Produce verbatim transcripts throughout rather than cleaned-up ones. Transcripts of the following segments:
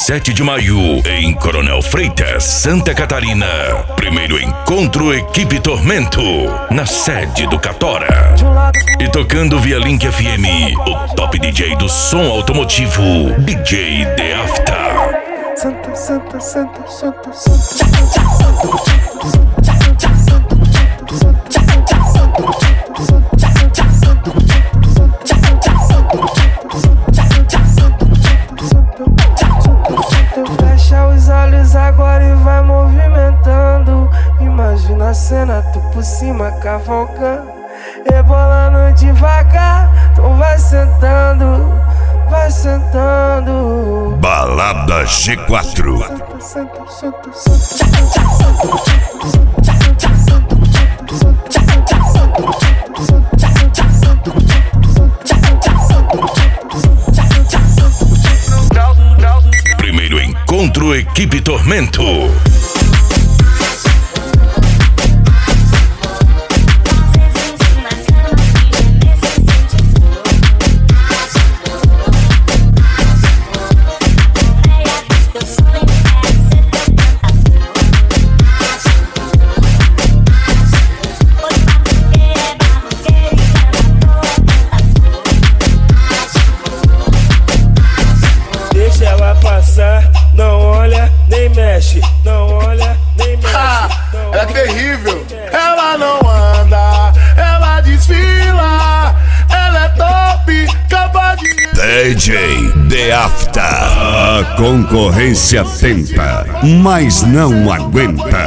sete de maio, em Coronel Freitas, Santa Catarina. Primeiro encontro Equipe Tormento, na sede do Catora. E tocando via Link F M, o top D J do som automotivo, D J The After. Santa, Santa, Santa, Santa, Santa. Fecha os olhos agora e vai movimentando. Imagina a cena, tu por cima cavalgando, rebolando devagar. Então vai sentando, vai sentando. Balada G quatro. Senta, senta, senta, Primeiro encontro Equipe Tormento. Não olha, nem mexe, não olha, nem mexe. Ah, ela é terrível. Ela não anda, ela desfila. Ela é top, capaz de... D J The After. A concorrência tenta, mas não aguenta.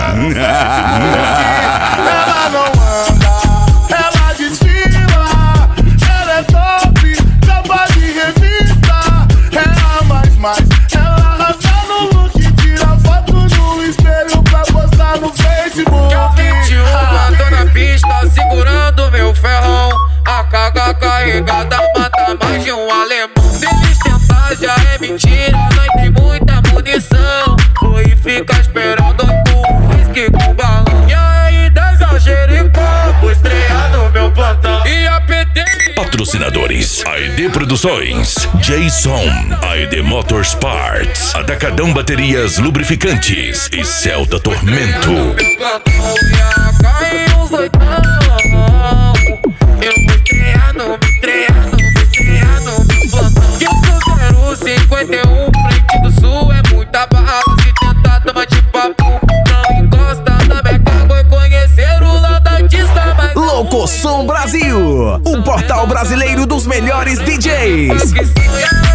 Ela não anda, ela desfila. Ela é top, capaz de revista. Ela mais, mais. Segurando meu ferrão, a carga carregada mata mais de um alemão. Se eles tentar já é mentira, nós tem muita munição. Vou e fica esperando com whisky com balão. E aí dez Jericó, vou estrear no meu plantão. E a P T... Patrocinadores: A E D Produções, Jason, A E D Motorsports, Atacadão Baterias Lubrificantes e Celta Tormento. Eu vou estrear no, me estrear no, me estrear no meu plantão. Que eu sou zero cinquenta e um, frente do sul é muita bala. Se tentar tomar de papo, não encosta na minha cama e conhecer o lado artista mais... Louco Som Brasil, o portal brasileiro dos melhores D Js.